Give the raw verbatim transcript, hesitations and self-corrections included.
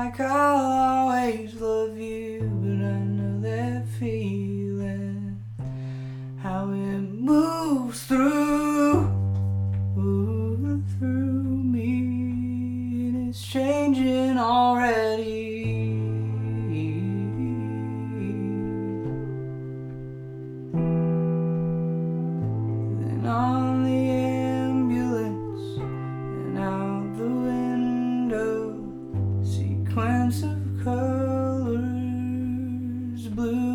like I'll always love you, but I know that feeling, how it moves through, ooh, through me, and it's changing already. Then on the ambulance and out the window, sequence of colors, blue